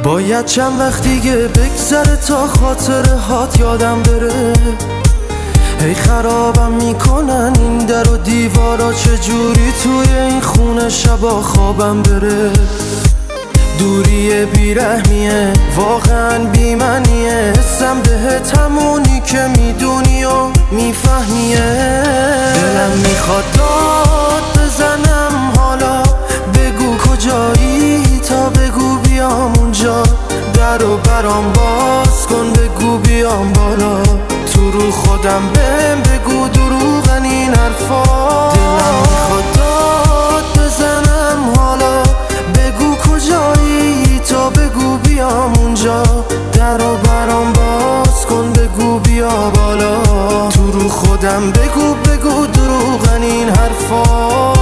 باید چند وقت دیگه بگذره تا خاطره هات یادم بره. هی خرابم میکنن این در و دیوارا، چجوری توی این خونه شبا خوابم بره. دوری بیرحمیه واقعا بیمنیه، حسم بهت همونی که میدونی و میفهمیه. دلم میخواد داد بزنم حالا، بگو کجایی تا بگو بیام اونجا. در و برام باز کن بگو بیام بالا، تو رو خودم بهم بگو دروغن این حرفا. دلم میخواد داد بزنم حالا، بگو کجایی تا بگو بیام اونجا. در و برام باز کن بگو بیا بالا، تو رو خودم بگو دروغن این حرفا.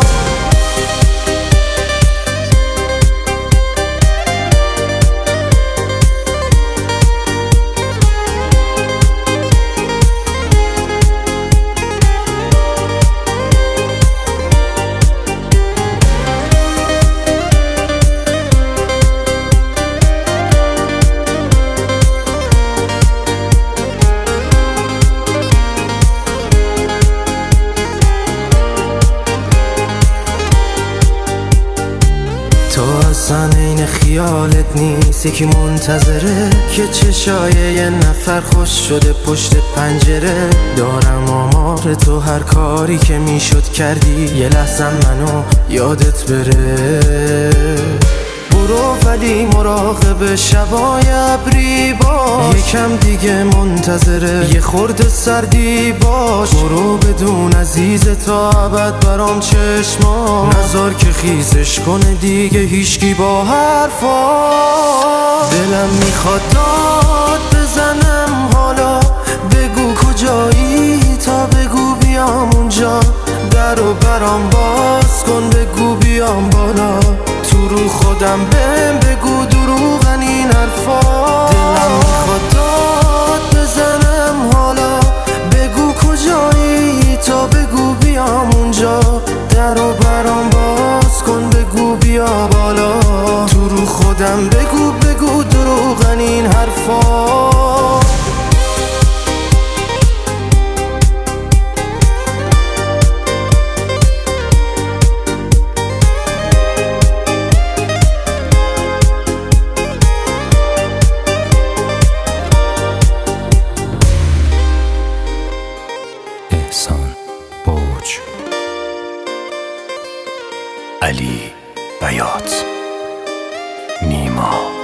تو اصلا این خیالت نیست، یکی منتظره که چشای یه نفر خوش شده پشت پنجره. دارم آمار تو هر کاری که میشد کردی، یه لحظه منو یادت بره. برو ولی مراقب شبای ابری باش، یکم دیگه منتظره یه خورده سردی باش. برو بدون عزیز تا ابد برام چشما، نذار که خیزش کنه دیگه هیچکی با حرفا. دلم میخواد داد بزنم حالا، بگو کجایی تا بگو بیام اونجا. در و برام باز کن بگو بیام بالا، تو رو خودم بهم بگو دروغن این حرفا. دلم میخواد داد بزنم حالا، بگو کجایی تا بگو بیام اونجا. در و برام باز کن بگو بیا بالا، تو رو خودم بگو دروغن این حرفا. احسان برج، علی بیات، نیما.